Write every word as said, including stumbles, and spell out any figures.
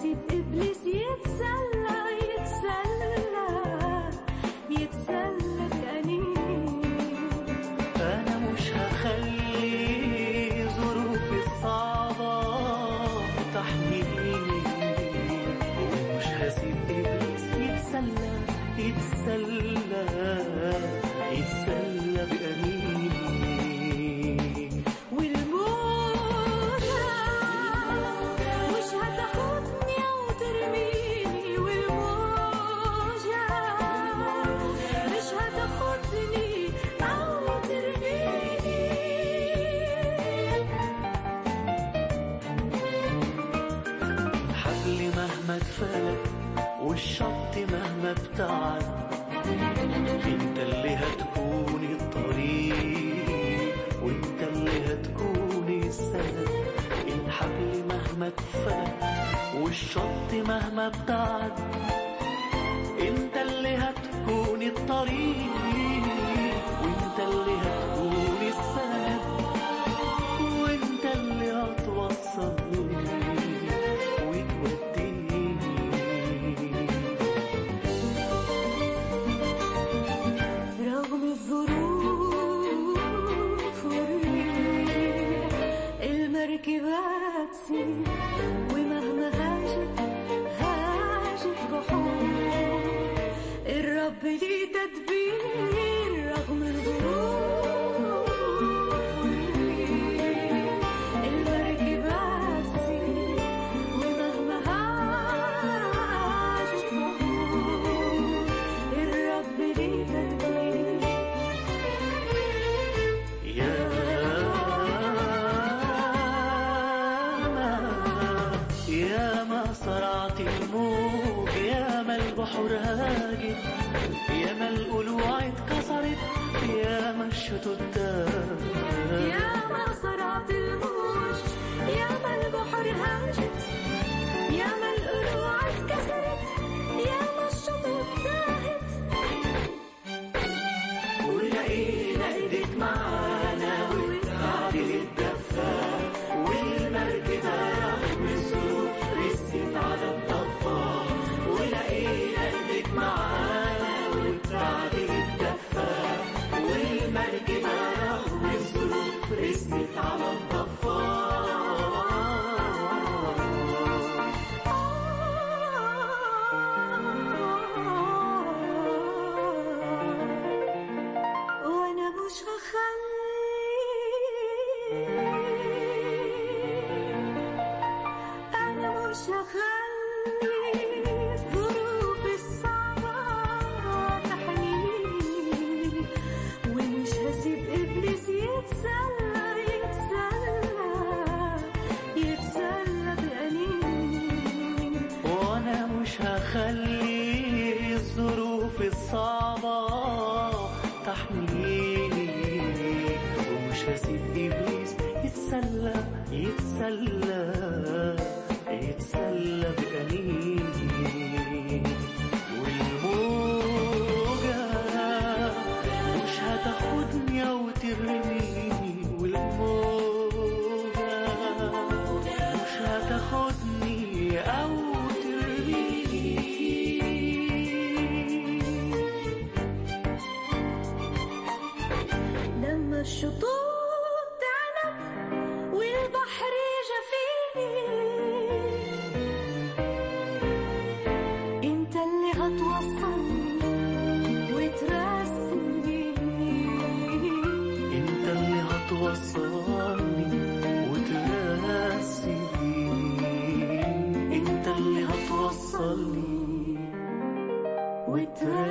هسيب إبليس يتسلى يتسلى يتسلى بأنين. أنا مش هخلي ظروفي الصعبة تحميني، ومش هسيب إبليس يتسلى يتسلى يتسلى بأنيني. والموجة مش هتاخدني أو ترميني، والموجة مش هتاخدني أو ترميني. الحبل مهما اتفلت والشط مهما ابتعد، انت اللي هتكون الطريق وانت اللي هتكون السند. الحبل مهما اتفلت والشط مهما ابتعد، انت اللي هتكون الطريق وانت اللي هتكون السند، وانت اللي هتوصلني رغم الظروف والريح المركبة تسير، ومهما هاجت هاجت بحور الرب ليه تدبير. رغم الظروف والريح المركبة تسير، ومهما هاجت بحور الرب ليه تدبير. يا ما صرعت الموج، يا ما البحر هاجت، يا ما القلوع اتكسرت، يا ما الشتوت داب. يا ما صرعت الموج، يا ما البحر هاجت، يا ما القلوع اتكسرت، يا ما الشتوت داهت. ولقينا ايديك معانا والتعديل الدفا، والمركبة رغم الظروف رست على الضفة. ولقينا ايديك معانا والتعديل الدفا، والمركبة رغم الظروف رست على الضفة. وانا مش هخلي، انا مش هخلي ظروف الصعبة تحميني، ومش هسيب إبليس يتسلى يتسلى يتسلى بأنين. وانا مش هخلي الظروف الصعبة تحميني، ومش هسيب إبليس يتسلى يتسلى يتسلى بأنيني. والموجة مش هتاخدني أو ترميني، والموجة مش هتاخدني أو ترميني. لما الشطوط تعلت والبحر جفيني، انت اللي هتوصلني وترسيني. انت اللي هتوصلني وترسيني، انت اللي هتوصلني وترسيني.